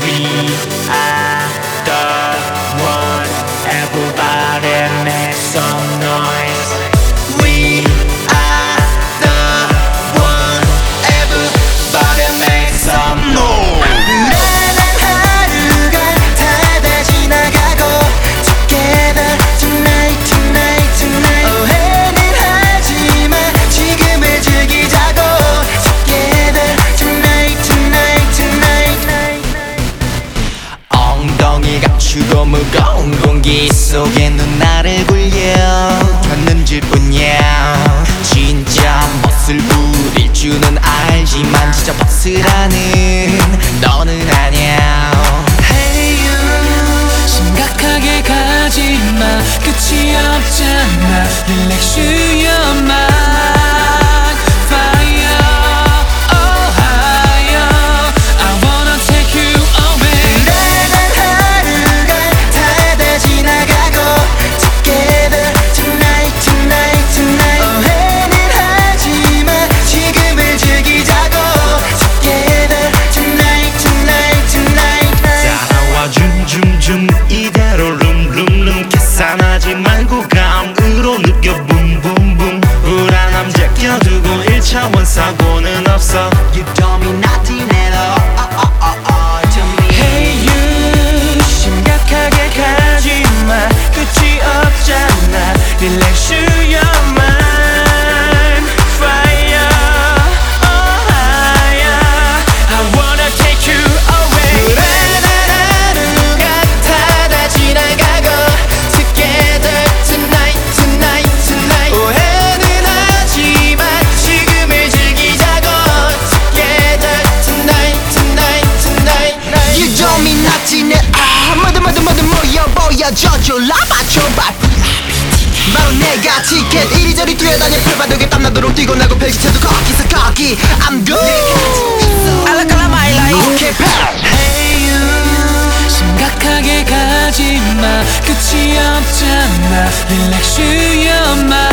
are the one. Everybody make some noise. We are the one. Everybody make some noise. 불안한 하루가 다 지나가고 Together tonight tonight tonight 오해는 하지마 지금을 즐기자고 Together tonight tonight tonight 엉덩이가 추고 무거운 공기 속에 눈 나를 굴려켰는지 뿐이야. 진짜 멋을 부릴 줄은 알지만 진짜 벗으라는 너는 아냐. Hey you 심각하게 가지마 끝이 없잖아 Relax your mind Fire oh higher I wanna take you away 불안한 하루가 다 지나가고 Together tonight tonight tonight 오해는 하지마 지금을 즐기자고 Together tonight tonight tonight 따라와 줌줌줌 이대로 룸룸룸 계산하지 말고 감으로 느껴 붐붐붐 불안함 제껴두고 1차원 사고는 없어. You don't mean nothing at all. Tell me Hey you 심각하게 가지마 끝이 없잖아 Relax your mind Fire oh higher I wanna take you away 불안한 하루가 다 지나가고 Together tonight tonight tonight 오해는 하지마 지금을 즐기자고 Together tonight tonight tonight You don't mean nothing at all 모두 모여 보여줘 졸라봐줘봐 바로 내가 티켓 이리저리 뛰어다녀 풀바닥에 땀나도록 뛰고 나고 펼치쳐도 거기서 거기 I'm good I like my life Okay Hey you 심각하게 가지마 끝이 없잖아 Relax your mind